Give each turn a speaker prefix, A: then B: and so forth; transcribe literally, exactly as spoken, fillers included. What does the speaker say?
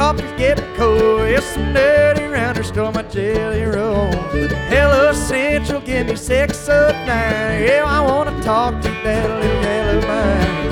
A: coffee's getting cold. Yes, some dirty rounder stole my jelly roll. Hello Central, give me six of nine. Yeah, I wanna talk to that little yellow mine.